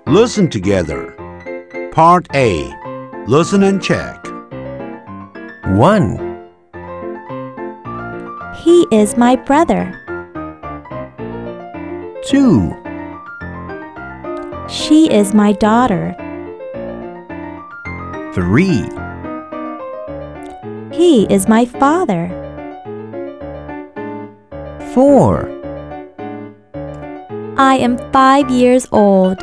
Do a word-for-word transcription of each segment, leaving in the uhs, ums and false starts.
Listen together. Part A. Listen and check. one. He is my brother. two. She is my daughter. three. He is my father. four. I am five years old.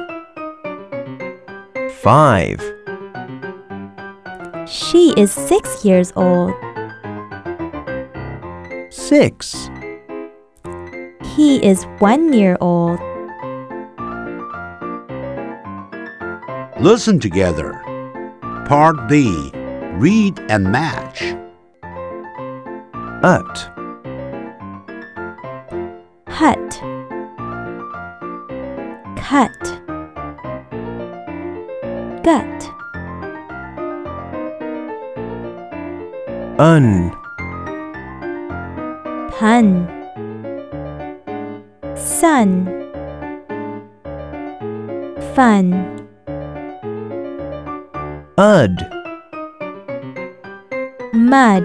five. She is six years old. six. He is one year old. Listen together. Part B. Read and match. Ut. Hut. Cut. Gut. Un. Pun. Sun. Fun. Ud. Mud.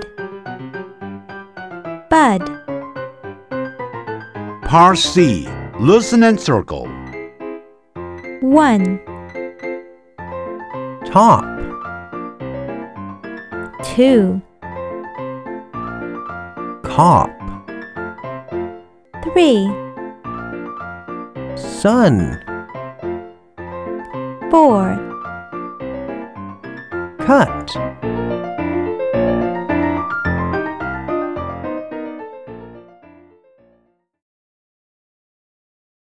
Bud. Part C. Listen and circle. One. Top. Two. Cop. Three. Sun. Four. Cut.